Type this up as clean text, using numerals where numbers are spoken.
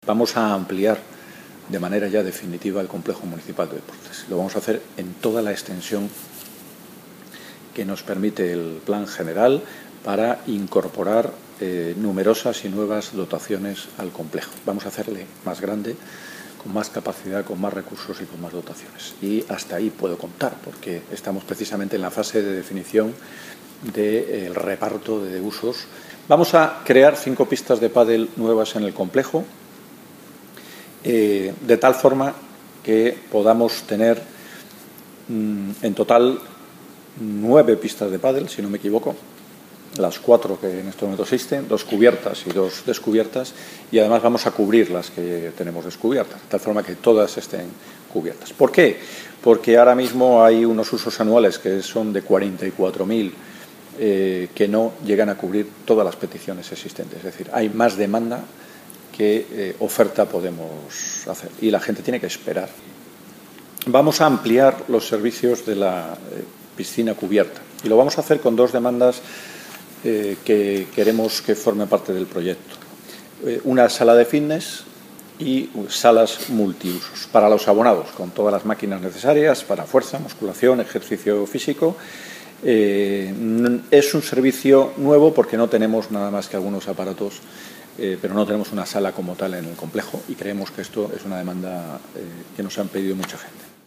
Vamos a ampliar de manera ya definitiva el complejo municipal de deportes. Lo vamos a hacer en toda la extensión que nos permite el plan general para incorporar numerosas y nuevas dotaciones al complejo. Vamos a hacerle más grande, con más capacidad, con más recursos y con más dotaciones. Y hasta ahí puedo contar, porque estamos precisamente en la fase de definición del reparto de usos. Vamos a crear 5 pistas de pádel nuevas en el complejo, de tal forma que podamos tener en total 9 pistas de pádel, si no me equivoco, las 4 que en este momento existen, 2 cubiertas y 2 descubiertas, y además vamos a cubrir las que tenemos descubiertas, de tal forma que todas estén cubiertas. ¿Por qué? Porque ahora mismo hay unos usos anuales que son de 44.000 que no llegan a cubrir todas las peticiones existentes. Es decir, hay más demanda que oferta podemos hacer y la gente tiene que esperar. Vamos a ampliar los servicios de la piscina cubierta y lo vamos a hacer con 2 demandas que queremos que formen parte del proyecto. Una sala de fitness y salas multiusos para los abonados, con todas las máquinas necesarias para fuerza, musculación, ejercicio físico. Es un servicio nuevo porque no tenemos nada más que algunos aparatos, pero no tenemos una sala como tal en el complejo y creemos que esto es una demanda que nos han pedido mucha gente.